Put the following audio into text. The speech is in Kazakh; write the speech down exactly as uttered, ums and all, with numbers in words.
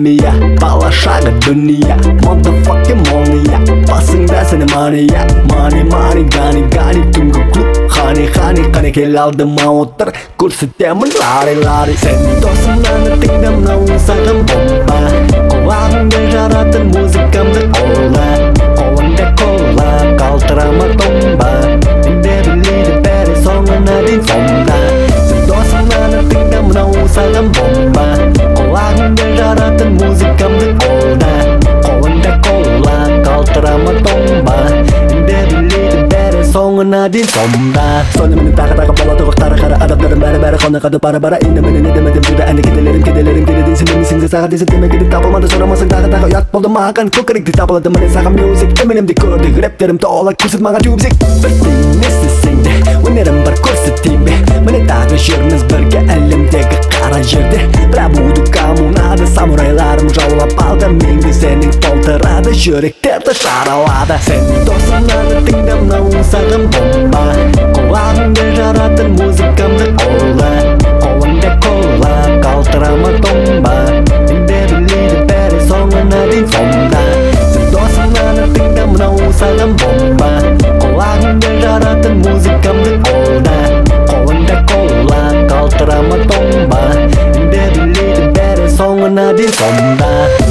Mia Bala шага dunia Motherfucking Monia Basında seni mania Money money gani gani Tunggu klub Hani hani hani Kel aldıma otur Көрсетемін лари лари Сен досымнан тыңдамнау саған бомба Құлағыңда жаратын музыкамды қолда Қолыңда кола Қалтырама томба Менде біледі бәрі соңына дейін сонда Сен досымнан тыңдамнау саған бомба Құлағыңда жаратын музыкамды қолда Қолыңда кола Қалтырама томба Менде біледі бәрі соңына дейін сонда Сонымен тағы тағы бала тоғықтары қара адамдардың бәрі-бәрі қонақады бара-бара Енді менен едемедім жүді әнді кеделерім кеделерім келеді Сен демесең де саған десіп демек едік табылмады сұрамасаң тағы-тағы ұят болды маған көкіректе табылады міне саған мюзик Эминемді көрдік рэптерім тола көрсет маған тюбзик Білсең не істесең де өнерім бар көрсетейін бе Міне тағы жүрміз бірге әлемдегі қара жерде Бірақ буду коммунада самурайларым жаулап алды Менде сенің толтырады жүректерді жаралады Сен досымнан тыңдамнауың саған бомба Құлағыңда жаратын музыкамды қолда Қолыңда кола қалтырама томба Менде біледі бәрі соңына дейін сонда Сен досымнан тыңдамнауың саған бомба Құлағыңда жаратын музыкамды қолда Қолыңда кола қалтырама томба Менде біледі бәрі соңына дейін сонда